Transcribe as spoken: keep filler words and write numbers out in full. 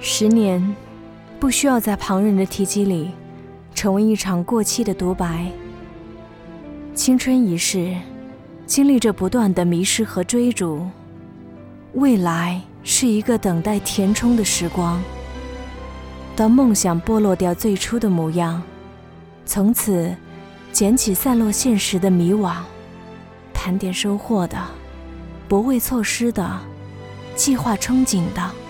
十年不需要在旁人的提及里成为一场过期的独白。青春一世，经历着不断的迷失和追逐，未来是一个等待填充的时光。当梦想剥落掉最初的模样，从此捡起散落现实的迷惘，盘点收获的，不畏错失的，计划憧憬的。